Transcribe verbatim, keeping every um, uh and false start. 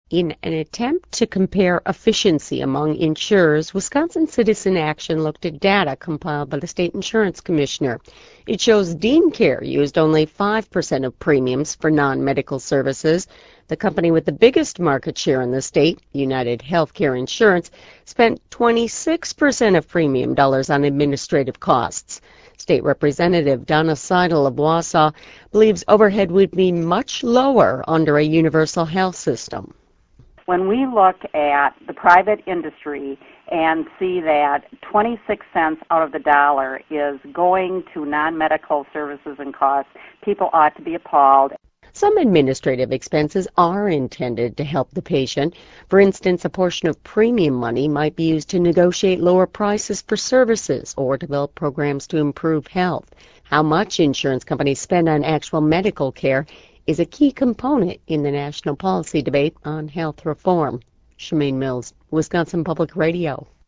In an attempt to compare efficiency among insurers, Wisconsin Citizen Action looked at data compiled by the state insurance commissioner. It shows Dean Care used only five percent of premiums for non-medical services. The company with the biggest market share in the state, United Healthcare Insurance, spent twenty-six percent of premium dollars on administrative costs. State Representative Donna Seidel of Wausau believes overhead would be much lower under a universal health system. When we look at the private industry and see that twenty-six cents out of the dollar is going to non-medical services and costs, people ought to be appalled. Some administrative expenses are intended to help the patient. For instance, a portion of premium money might be used to negotiate lower prices for services or develop programs to improve health. How much insurance companies spend on actual medical care is a key component in the national policy debate on health reform. Shemaine Mills, Wisconsin Public Radio.